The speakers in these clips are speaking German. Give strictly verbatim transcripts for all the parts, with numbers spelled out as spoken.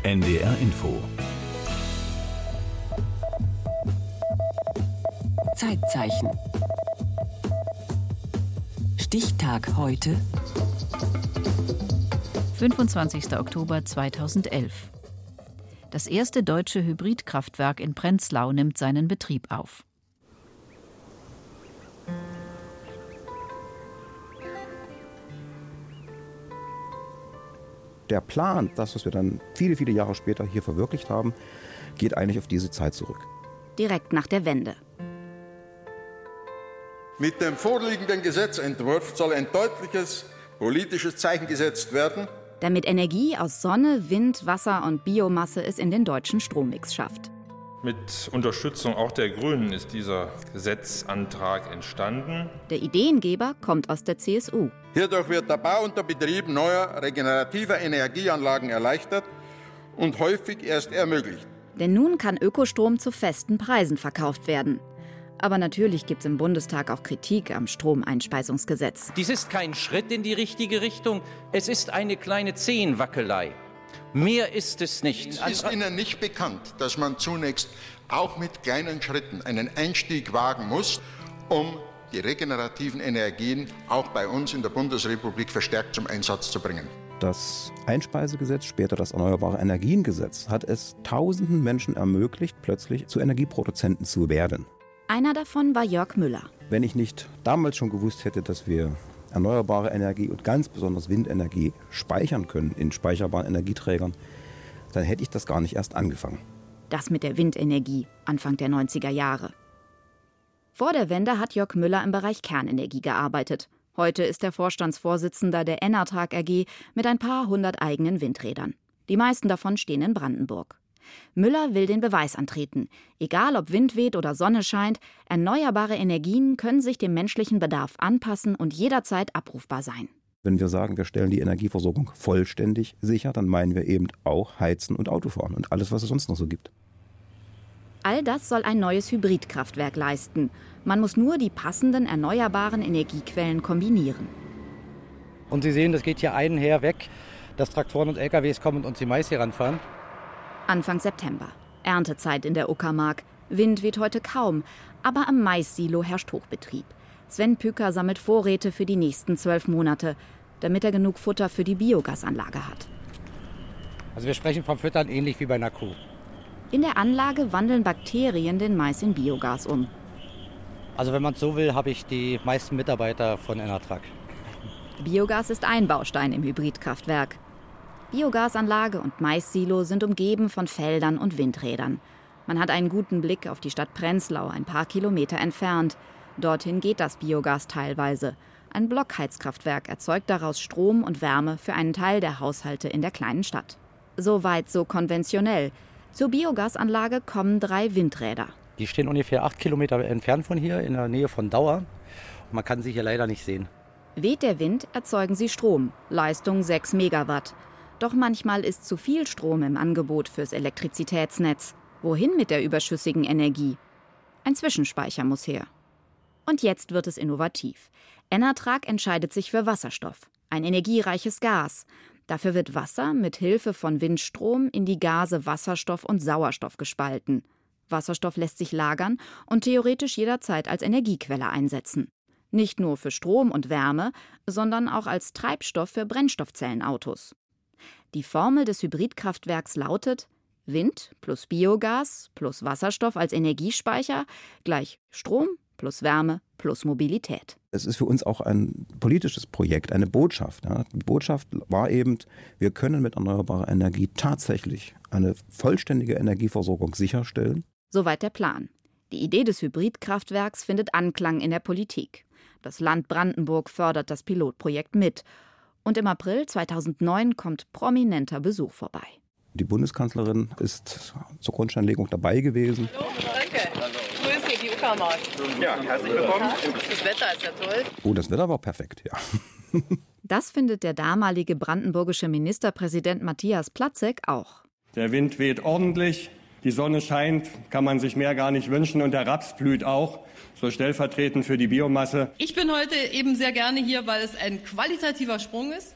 N D R Info. Zeitzeichen. Stichtag heute. fünfundzwanzigster Oktober zweitausendelf. Das erste deutsche Hybridkraftwerk in Prenzlau nimmt seinen Betrieb auf. Der Plan, das, was wir dann viele, viele Jahre später hier verwirklicht haben, geht eigentlich auf diese Zeit zurück. Direkt nach der Wende. Mit dem vorliegenden Gesetzentwurf soll ein deutliches politisches Zeichen gesetzt werden, damit Energie aus Sonne, Wind, Wasser und Biomasse es in den deutschen Strommix schafft. Mit Unterstützung auch der Grünen ist dieser Gesetzantrag entstanden. Der Ideengeber kommt aus der C S U. Hierdurch wird der Bau und der Betrieb neuer regenerativer Energieanlagen erleichtert und häufig erst ermöglicht. Denn nun kann Ökostrom zu festen Preisen verkauft werden. Aber natürlich gibt es im Bundestag auch Kritik am Stromeinspeisungsgesetz. Dies ist kein Schritt in die richtige Richtung. Es ist eine kleine Zehenwackelei. Mehr ist es nicht. Ist Ihnen nicht bekannt, dass man zunächst auch mit kleinen Schritten einen Einstieg wagen muss, um die regenerativen Energien auch bei uns in der Bundesrepublik verstärkt zum Einsatz zu bringen? Das Einspeisegesetz, später das Erneuerbare Energiengesetz, hat es tausenden Menschen ermöglicht, plötzlich zu Energieproduzenten zu werden. Einer davon war Jörg Müller. Wenn ich nicht damals schon gewusst hätte, dass wir erneuerbare Energie und ganz besonders Windenergie speichern können in speicherbaren Energieträgern, dann hätte ich das gar nicht erst angefangen. Das mit der Windenergie, Anfang der neunziger Jahre. Vor der Wende hat Jörg Müller im Bereich Kernenergie gearbeitet. Heute ist er Vorstandsvorsitzender der Enertrag A G mit ein paar hundert eigenen Windrädern. Die meisten davon stehen in Brandenburg. Müller will den Beweis antreten. Egal ob Wind weht oder Sonne scheint, erneuerbare Energien können sich dem menschlichen Bedarf anpassen und jederzeit abrufbar sein. Wenn wir sagen, wir stellen die Energieversorgung vollständig sicher, dann meinen wir eben auch Heizen und Autofahren und alles, was es sonst noch so gibt. All das soll ein neues Hybridkraftwerk leisten. Man muss nur die passenden erneuerbaren Energiequellen kombinieren. Und Sie sehen, das geht hier einher weg, dass Traktoren und L K Ws kommen und uns die Mais hier ranfahren. Anfang September. Erntezeit in der Uckermark. Wind weht heute kaum, aber am Mais-Silo herrscht Hochbetrieb. Sven Püker sammelt Vorräte für die nächsten zwölf Monate, damit er genug Futter für die Biogasanlage hat. Also wir sprechen vom Füttern ähnlich wie bei einer Kuh. In der Anlage wandeln Bakterien den Mais in Biogas um. Also wenn man es so will, habe ich die meisten Mitarbeiter von Enertrag. Biogas ist ein Baustein im Hybridkraftwerk. Biogasanlage und Mais-Silo sind umgeben von Feldern und Windrädern. Man hat einen guten Blick auf die Stadt Prenzlau, ein paar Kilometer entfernt. Dorthin geht das Biogas teilweise. Ein Blockheizkraftwerk erzeugt daraus Strom und Wärme für einen Teil der Haushalte in der kleinen Stadt. Soweit so konventionell. Zur Biogasanlage kommen drei Windräder. Die stehen ungefähr acht Kilometer entfernt von hier, in der Nähe von Dauer. Man kann sie hier leider nicht sehen. Weht der Wind, erzeugen sie Strom. Leistung sechs Megawatt. Doch manchmal ist zu viel Strom im Angebot fürs Elektrizitätsnetz. Wohin mit der überschüssigen Energie? Ein Zwischenspeicher muss her. Und jetzt wird es innovativ. Enertrag entscheidet sich für Wasserstoff, ein energiereiches Gas. Dafür wird Wasser mit Hilfe von Windstrom in die Gase Wasserstoff und Sauerstoff gespalten. Wasserstoff lässt sich lagern und theoretisch jederzeit als Energiequelle einsetzen. Nicht nur für Strom und Wärme, sondern auch als Treibstoff für Brennstoffzellenautos. Die Formel des Hybridkraftwerks lautet: Wind plus Biogas plus Wasserstoff als Energiespeicher gleich Strom plus Wärme plus Mobilität. Es ist für uns auch ein politisches Projekt, eine Botschaft. Ja. Die Botschaft war eben, wir können mit erneuerbarer Energie tatsächlich eine vollständige Energieversorgung sicherstellen. Soweit der Plan. Die Idee des Hybridkraftwerks findet Anklang in der Politik. Das Land Brandenburg fördert das Pilotprojekt mit. Und im April zweitausendneun kommt prominenter Besuch vorbei. Die Bundeskanzlerin ist zur Grundsteinlegung dabei gewesen. Hallo, danke. Grüße, die Uckermark. Ja, herzlich willkommen. Das Wetter ist ja toll. Oh, das Wetter war perfekt, ja. Das findet der damalige brandenburgische Ministerpräsident Matthias Platzek auch. Der Wind weht ordentlich, die Sonne scheint, kann man sich mehr gar nicht wünschen, und der Raps blüht auch. So stellvertretend für die Biomasse. Ich bin heute eben sehr gerne hier, weil es ein qualitativer Sprung ist.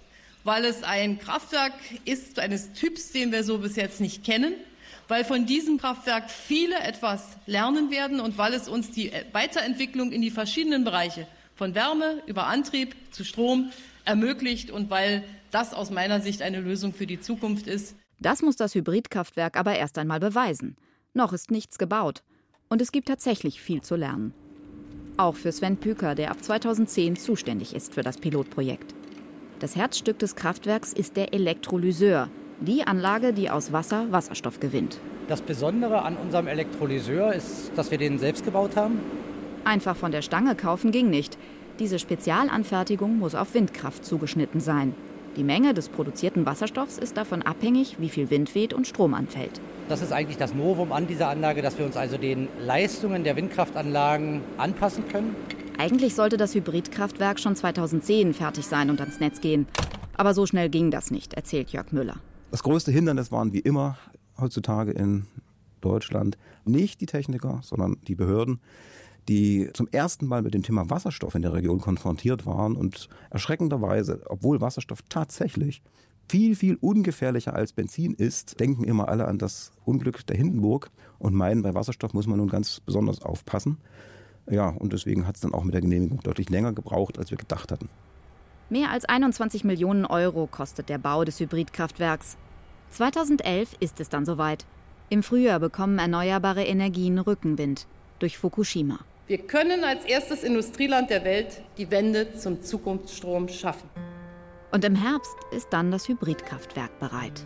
weil es ein Kraftwerk ist, eines Typs, den wir so bis jetzt nicht kennen, weil von diesem Kraftwerk viele etwas lernen werden und weil es uns die Weiterentwicklung in die verschiedenen Bereiche von Wärme über Antrieb zu Strom ermöglicht und weil das aus meiner Sicht eine Lösung für die Zukunft ist. Das muss das Hybridkraftwerk aber erst einmal beweisen. Noch ist nichts gebaut. Und es gibt tatsächlich viel zu lernen. Auch für Sven Püker, der ab zweitausendzehn zuständig ist für das Pilotprojekt. Das Herzstück des Kraftwerks ist der Elektrolyseur, die Anlage, die aus Wasser Wasserstoff gewinnt. Das Besondere an unserem Elektrolyseur ist, dass wir den selbst gebaut haben. Einfach von der Stange kaufen ging nicht. Diese Spezialanfertigung muss auf Windkraft zugeschnitten sein. Die Menge des produzierten Wasserstoffs ist davon abhängig, wie viel Wind weht und Strom anfällt. Das ist eigentlich das Novum an dieser Anlage, dass wir uns also den Leistungen der Windkraftanlagen anpassen können. Eigentlich sollte das Hybridkraftwerk schon zweitausendzehn fertig sein und ans Netz gehen. Aber so schnell ging das nicht, erzählt Jörg Müller. Das größte Hindernis waren wie immer heutzutage in Deutschland nicht die Techniker, sondern die Behörden, die zum ersten Mal mit dem Thema Wasserstoff in der Region konfrontiert waren und erschreckenderweise, obwohl Wasserstoff tatsächlich viel, viel ungefährlicher als Benzin ist, denken immer alle an das Unglück der Hindenburg und meinen, bei Wasserstoff muss man nun ganz besonders aufpassen. Ja, und deswegen hat es dann auch mit der Genehmigung deutlich länger gebraucht, als wir gedacht hatten. Mehr als einundzwanzig Millionen Euro kostet der Bau des Hybridkraftwerks. zweitausendelf ist es dann soweit. Im Frühjahr bekommen erneuerbare Energien Rückenwind durch Fukushima. Wir können als erstes Industrieland der Welt die Wende zum Zukunftsstrom schaffen. Und im Herbst ist dann das Hybridkraftwerk bereit.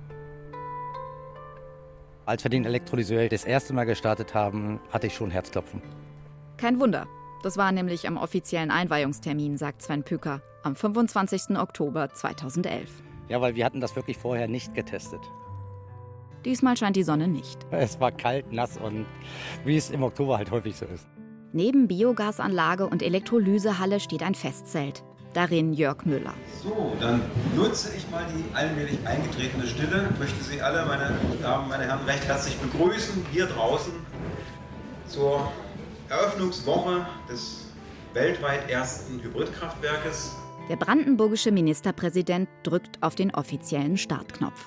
Als wir den Elektrolyseur das erste Mal gestartet haben, hatte ich schon Herzklopfen. Kein Wunder. Das war nämlich am offiziellen Einweihungstermin, sagt Sven Püker, am fünfundzwanzigsten Oktober zweitausendelf. Ja, weil wir hatten das wirklich vorher nicht getestet. Diesmal scheint die Sonne nicht. Es war kalt, nass und wie es im Oktober halt häufig so ist. Neben Biogasanlage und Elektrolysehalle steht ein Festzelt. Darin Jörg Müller. So, dann nutze ich mal die allmählich eingetretene Stille. Ich möchte Sie alle, meine Damen, meine Herren, recht herzlich begrüßen hier draußen zur Eröffnungswoche des weltweit ersten Hybridkraftwerkes. Der brandenburgische Ministerpräsident drückt auf den offiziellen Startknopf.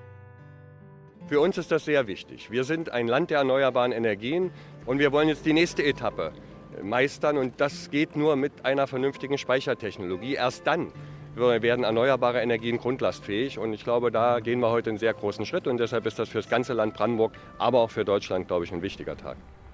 Für uns ist das sehr wichtig. Wir sind ein Land der erneuerbaren Energien und wir wollen jetzt die nächste Etappe meistern. Und das geht nur mit einer vernünftigen Speichertechnologie. Erst dann werden erneuerbare Energien grundlastfähig. Und ich glaube, da gehen wir heute einen sehr großen Schritt. Und deshalb ist das für das ganze Land Brandenburg, aber auch für Deutschland, glaube ich, ein wichtiger Tag.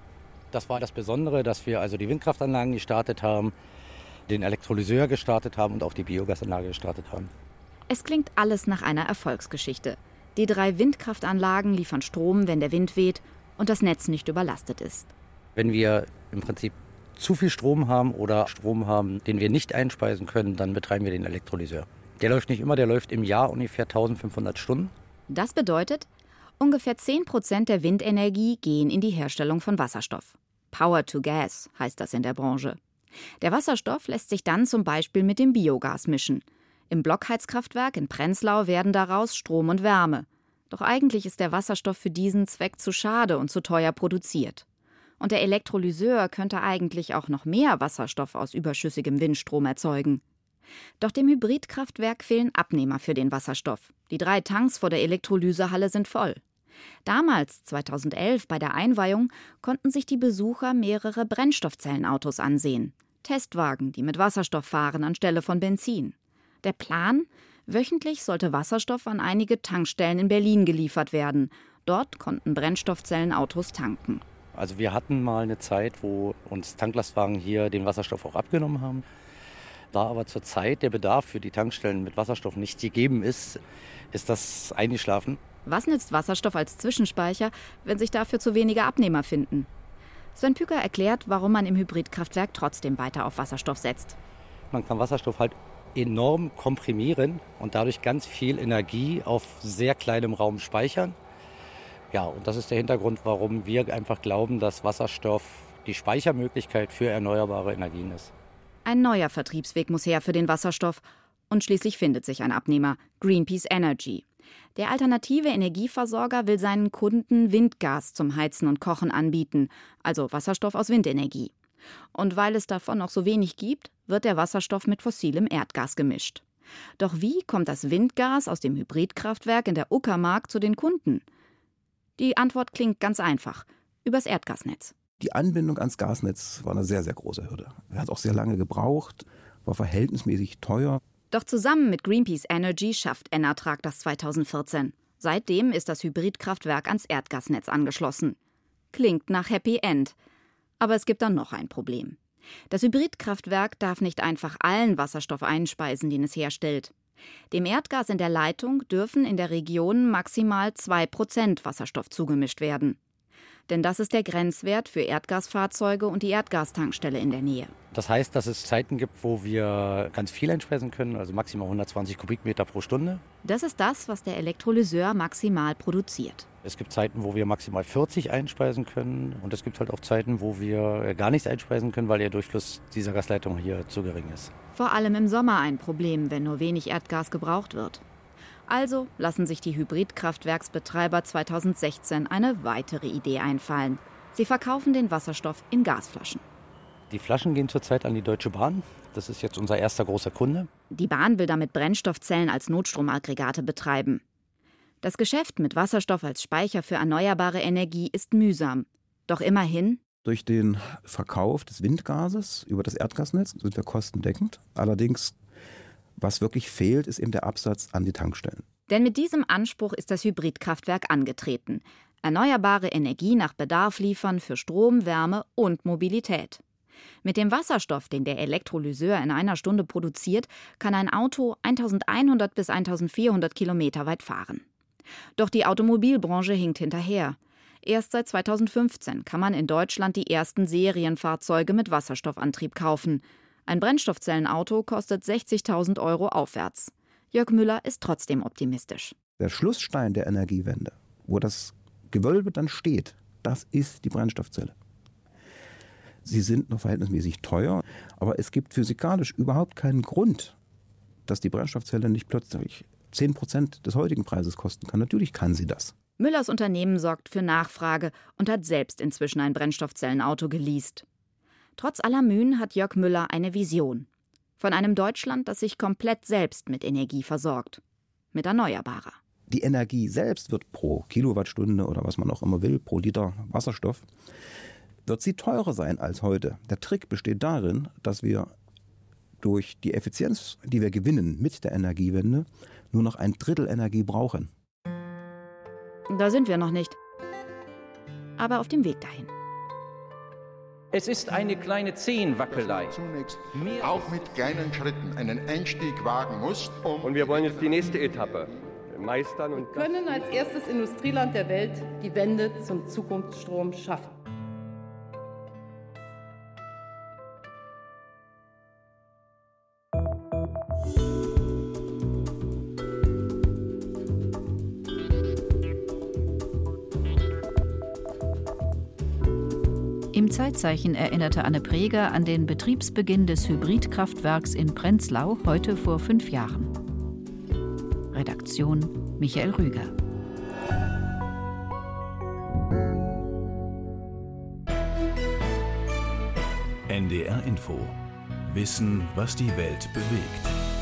Das war das Besondere, dass wir also die Windkraftanlagen gestartet haben, den Elektrolyseur gestartet haben und auch die Biogasanlage gestartet haben. Es klingt alles nach einer Erfolgsgeschichte. Die drei Windkraftanlagen liefern Strom, wenn der Wind weht und das Netz nicht überlastet ist. Wenn wir im Prinzip zu viel Strom haben oder Strom haben, den wir nicht einspeisen können, dann betreiben wir den Elektrolyseur. Der läuft nicht immer, der läuft im Jahr ungefähr eintausendfünfhundert Stunden. Das bedeutet, ungefähr zehn Prozent der Windenergie gehen in die Herstellung von Wasserstoff. Power to Gas heißt das in der Branche. Der Wasserstoff lässt sich dann zum Beispiel mit dem Biogas mischen. Im Blockheizkraftwerk in Prenzlau werden daraus Strom und Wärme. Doch eigentlich ist der Wasserstoff für diesen Zweck zu schade und zu teuer produziert. Und der Elektrolyseur könnte eigentlich auch noch mehr Wasserstoff aus überschüssigem Windstrom erzeugen. Doch dem Hybridkraftwerk fehlen Abnehmer für den Wasserstoff. Die drei Tanks vor der Elektrolysehalle sind voll. Damals, zweitausendelf, bei der Einweihung, konnten sich die Besucher mehrere Brennstoffzellenautos ansehen. Testwagen, die mit Wasserstoff fahren anstelle von Benzin. Der Plan? Wöchentlich sollte Wasserstoff an einige Tankstellen in Berlin geliefert werden. Dort konnten Brennstoffzellenautos tanken. Also wir hatten mal eine Zeit, wo uns Tanklastwagen hier den Wasserstoff auch abgenommen haben. Da aber zurzeit der Bedarf für die Tankstellen mit Wasserstoff nicht gegeben ist, ist das eingeschlafen. Was nützt Wasserstoff als Zwischenspeicher, wenn sich dafür zu wenige Abnehmer finden? Sven Püker erklärt, warum man im Hybridkraftwerk trotzdem weiter auf Wasserstoff setzt. Man kann Wasserstoff halt enorm komprimieren und dadurch ganz viel Energie auf sehr kleinem Raum speichern. Ja, und das ist der Hintergrund, warum wir einfach glauben, dass Wasserstoff die Speichermöglichkeit für erneuerbare Energien ist. Ein neuer Vertriebsweg muss her für den Wasserstoff. Und schließlich findet sich ein Abnehmer, Greenpeace Energy. Der alternative Energieversorger will seinen Kunden Windgas zum Heizen und Kochen anbieten, also Wasserstoff aus Windenergie. Und weil es davon noch so wenig gibt, wird der Wasserstoff mit fossilem Erdgas gemischt. Doch wie kommt das Windgas aus dem Hybridkraftwerk in der Uckermark zu den Kunden? Die Antwort klingt ganz einfach: übers Erdgasnetz. Die Anbindung ans Gasnetz war eine sehr, sehr große Hürde. Er hat auch sehr lange gebraucht, war verhältnismäßig teuer. Doch zusammen mit Greenpeace Energy schafft Enatrag das zweitausendvierzehn. Seitdem ist das Hybridkraftwerk ans Erdgasnetz angeschlossen. Klingt nach Happy End. Aber es gibt dann noch ein Problem. Das Hybridkraftwerk darf nicht einfach allen Wasserstoff einspeisen, den es herstellt. Dem Erdgas in der Leitung dürfen in der Region maximal zwei Prozent Wasserstoff zugemischt werden. Denn das ist der Grenzwert für Erdgasfahrzeuge und die Erdgastankstelle in der Nähe. Das heißt, dass es Zeiten gibt, wo wir ganz viel einspeisen können, also maximal hundertzwanzig Kubikmeter pro Stunde. Das ist das, was der Elektrolyseur maximal produziert. Es gibt Zeiten, wo wir maximal vierzig einspeisen können. Und es gibt halt auch Zeiten, wo wir gar nichts einspeisen können, weil der Durchfluss dieser Gasleitung hier zu gering ist. Vor allem im Sommer ein Problem, wenn nur wenig Erdgas gebraucht wird. Also lassen sich die Hybridkraftwerksbetreiber zweitausendsechzehn eine weitere Idee einfallen. Sie verkaufen den Wasserstoff in Gasflaschen. Die Flaschen gehen zurzeit an die Deutsche Bahn. Das ist jetzt unser erster großer Kunde. Die Bahn will damit Brennstoffzellen als Notstromaggregate betreiben. Das Geschäft mit Wasserstoff als Speicher für erneuerbare Energie ist mühsam. Doch immerhin: Durch den Verkauf des Windgases über das Erdgasnetz sind wir kostendeckend. Allerdings, was wirklich fehlt, ist eben der Absatz an die Tankstellen. Denn mit diesem Anspruch ist das Hybridkraftwerk angetreten. Erneuerbare Energie nach Bedarf liefern für Strom, Wärme und Mobilität. Mit dem Wasserstoff, den der Elektrolyseur in einer Stunde produziert, kann ein Auto eintausendeinhundert bis eintausendvierhundert Kilometer weit fahren. Doch die Automobilbranche hinkt hinterher. Erst seit zweitausendfünfzehn kann man in Deutschland die ersten Serienfahrzeuge mit Wasserstoffantrieb kaufen. Ein Brennstoffzellenauto kostet sechzigtausend Euro aufwärts. Jörg Müller ist trotzdem optimistisch. Der Schlussstein der Energiewende, wo das Gewölbe dann steht, das ist die Brennstoffzelle. Sie sind noch verhältnismäßig teuer, aber es gibt physikalisch überhaupt keinen Grund, dass die Brennstoffzelle nicht plötzlich zehn Prozent des heutigen Preises kosten kann. Natürlich kann sie das. Müllers Unternehmen sorgt für Nachfrage und hat selbst inzwischen ein Brennstoffzellenauto geleast. Trotz aller Mühen hat Jörg Müller eine Vision. Von einem Deutschland, das sich komplett selbst mit Energie versorgt. Mit erneuerbarer. Die Energie selbst wird pro Kilowattstunde oder was man auch immer will, pro Liter Wasserstoff, wird sie teurer sein als heute. Der Trick besteht darin, dass wir durch die Effizienz, die wir gewinnen mit der Energiewende, nur noch ein Drittel Energie brauchen. Da sind wir noch nicht. Aber auf dem Weg dahin. Es ist eine kleine Zehenwackelei. Zunächst auch mit kleinen Schritten einen Einstieg wagen muss, um Und wir wollen jetzt die nächste Etappe meistern. Und Wir können als erstes Industrieland der Welt die Wende zum Zukunftsstrom schaffen. Im Zeitzeichen erinnerte Anne Preger an den Betriebsbeginn des Hybridkraftwerks in Prenzlau heute vor fünf Jahren. Redaktion Michael Rüger. N D R Info. Wissen, was die Welt bewegt.